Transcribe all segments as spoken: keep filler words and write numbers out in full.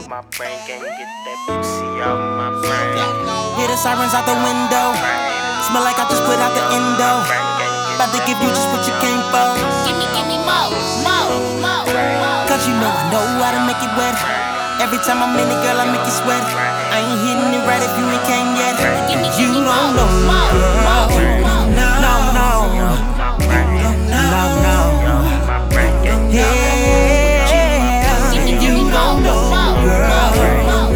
my brain, can you get that pussy out my brain? Hear the sirens out the window. Smell like I just put out the endo. About to give you just what you came for. Give me, give me more, more, more, more. Cause you know I know how to make it wet. Every time I'm in it, girl, I make you sweat. I ain't hitting it right if you ain't came yet. Give me, You give me don't more, know, more, more, more. no, no, no, no. Yeah, Give me, give me you more, don't know, more, girl. more, more.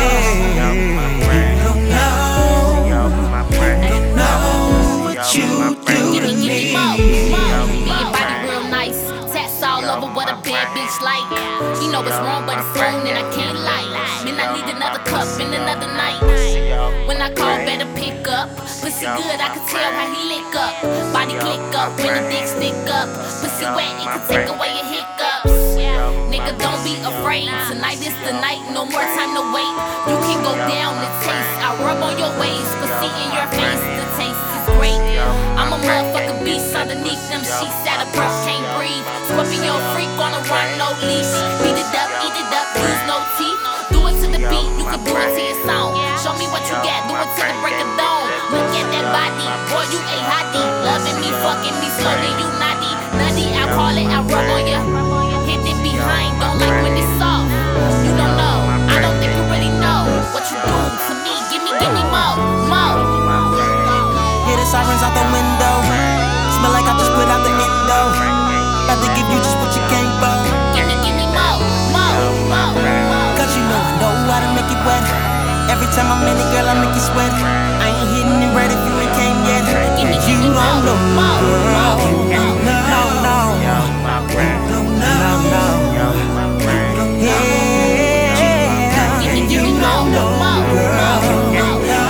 You do Give to me, give me me. more, more. Me and body real nice. Tats all over what a bad bitch like. You know it's wrong, but it's wrong, and I can't lie. Man, I need another cup and another night. When I call, better pick up. Pussy good, I can tell how he lick up. Body click up when the dick stick up. Pussy wet, it can take away your hiccups. Nigga, don't be afraid. Tonight is the night, no more time to wait. You can go down the taste. I rub on your waist, but see in your face, the taste is great. I'm a motherfucking beast underneath them sheets. Out of breath, can't breathe. Scorpio freak on a run, no leash. Beat it up, eat it up, use no teeth. Do it to the beat, you can do it to your song. Show me what you got, do it to the break of dawn. Look at that body, boy, you a hottie. Loving me, fucking me slowly, you naughty. Nutty, I call it, I rub on ya. Hit it behind, don't like when it's soft. You don't know, I don't think you really know what you do to me. Give me, give me more, more. Hear the sirens out the window. Smell like I just put out the endo. About to give you just what you came for. Give me, give me more, more, more, more. Cause you know I know how to make it wet. Every time I'm in it, girl, I make you sweat. I ain't hitting it right if you ain't came yet. Give me, give You me more, don't know, more, girl. more, more. No, no, no, no. Yeah, Give me, give me you more, don't know, more, girl. more, more.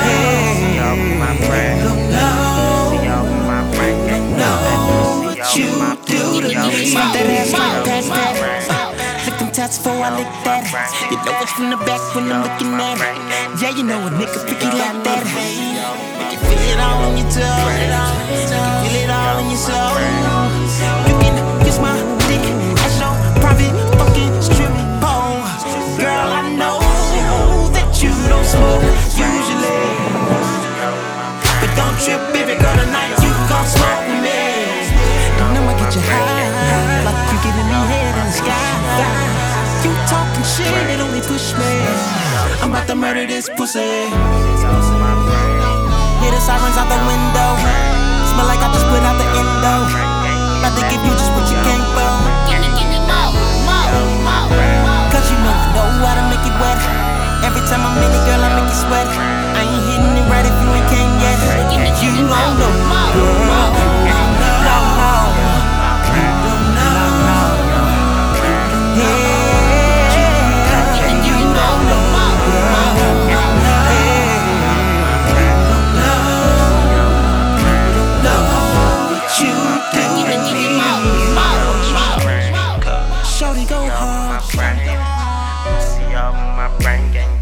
You do to me. Slap that ass like past that. Lick them tats before I lick that. You know it's from the back when I'm looking at it. Yeah, you know a nigga freaky like that. You can feel it all on your toes. You can feel it all on your soul. You can kiss my dick as your private fucking strip pole. Girl, I know that you don't smoke usually, but don't trip, baby girl, tonight you gon' smoke with me. I'ma get you high, like you giving me head in the sky. You talking shit, it only push me. I'm about to murder this pussy. Hear the sirens out the window. Smell like I just put out the endo. About to give you just what you came for. Give me, give me more, more, more, more. Cause you know I know how to make it wet. Every time I'm in it, girl, I make you sweat. I ain't hitting it right if you ain't came yet. Give me, give me You more, don't know, more, girl. more, more. No, no. See all my brain gang.